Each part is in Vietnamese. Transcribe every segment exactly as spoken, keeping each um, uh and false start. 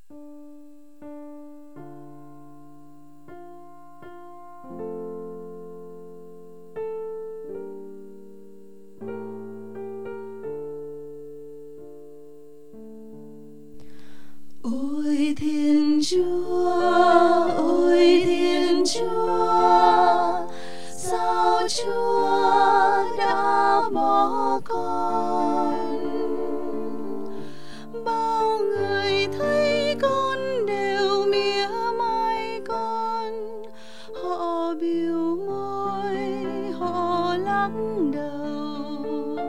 Ôi Thiên Chúa, ôi Thiên Chúa, sao Chúa đã bỏ con? Bao người thấy con đều mỉa mai con, họ bĩu môi, họ lắc đầu.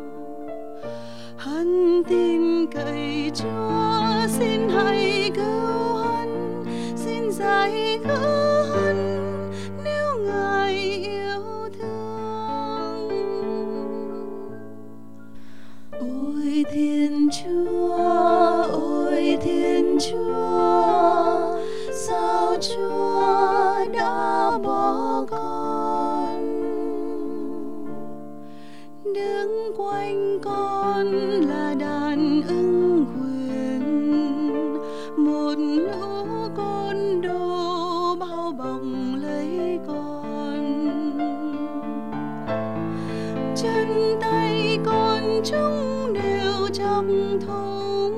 Hắn tin cậy Chúa, xin hãy cứu hắn, xin giải cứu hắn nếu Ngài yêu thương. Ôi Thiên Chúa, ôi Thiên Chúa, sao Chúa đã bỏ con? Đứng quanh con là đàn ưng quyền, một lũ côn đồ bao bọc lấy con. Chân tay con chúng đều chọc thủng,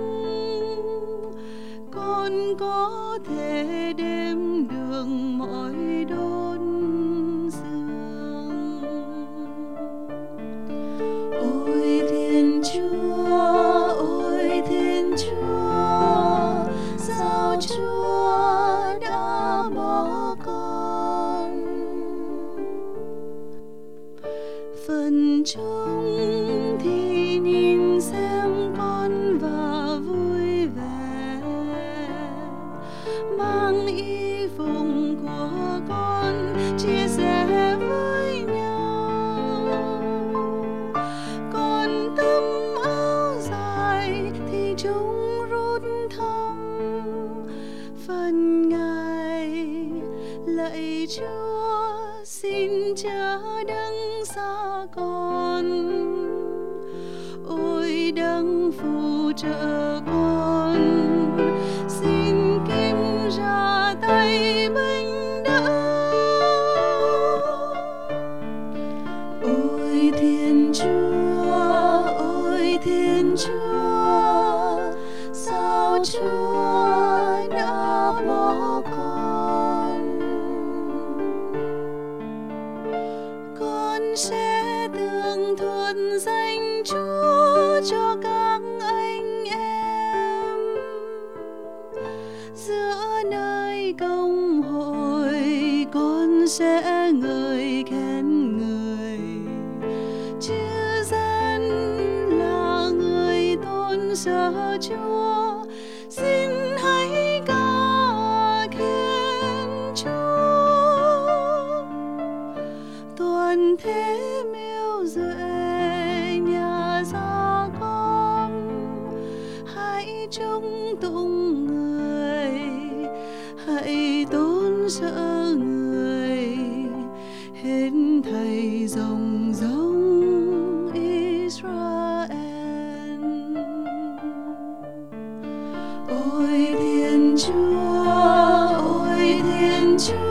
con có thể đếm được mọi đốt xương. Ôi Thiên Chúa, ôi Thiên Chúa, sao Chúa đã bỏ con? Phần chúng thì nhìn xem con và vui vẻ, mang y phục của con chia sẻ với nhau. Còn tấm áo dài thì chúng rút thăm. Phần Ngài lạy Chúa, xin chớ đừng xa con. Ôi đấng phù trợ con, xin kim ra tay binh đỡ. Ôi Thiên Chúa, ôi Thiên Chúa, sao Chúa đã bỏ con? Con sẽ tường thuật danh Chúa cho các anh em. Giữa nơi công hội con sẽ ngợi khen người. Chư dân là người tôn sợ Chúa, xin hãy ca khen Chúa. Toàn thế miêu duệ nhà Gia con, hãy chung tụng người, hãy tôn sợ người, hết thảy dòng dòng Israel. Ôi Thiên Chúa, ôi Thiên Chúa,